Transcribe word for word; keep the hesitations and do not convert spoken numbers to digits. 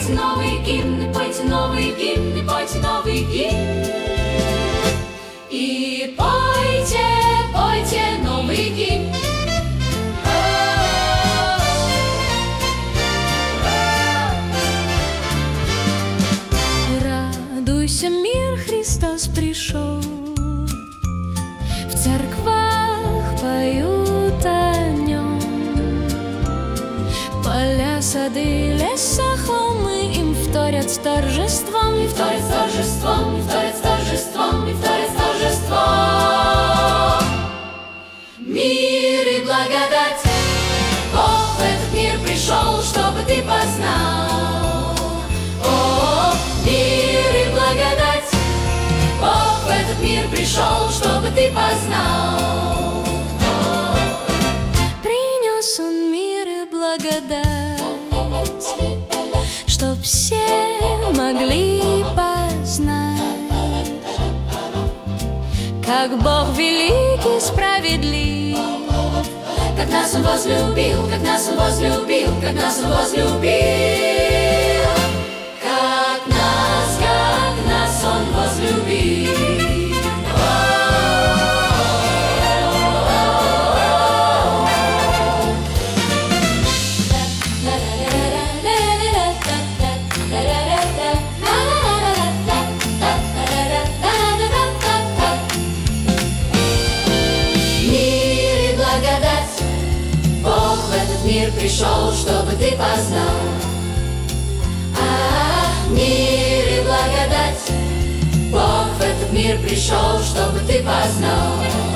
пойте новый гимн, пойте новый гимн, пойте новый гимн. И пойте, пойте новый гимн. Радуйся, мир, Христос пришел. В церквах поют о нем. Поля, сады, леса, холмы им вторят с торжеством, И вторят с торжеством, и вторят с торжеством, и вторят с торжеством. Мир и благодать, Бог в этот мир пришел, чтобы ты познал. О, мир и благодать, Бог в этот мир пришел, чтобы ты познал. принес он мир и благодать, чтоб все могли познать, как Бог великий, справедлив, Как нас Он возлюбил, как нас Он возлюбил, как нас Он возлюбил. Как нас, как нас Он возлюбил. Мир пришел, чтобы ты познал. А, мир и благодать, Бог в этот мир пришел, чтобы ты познал.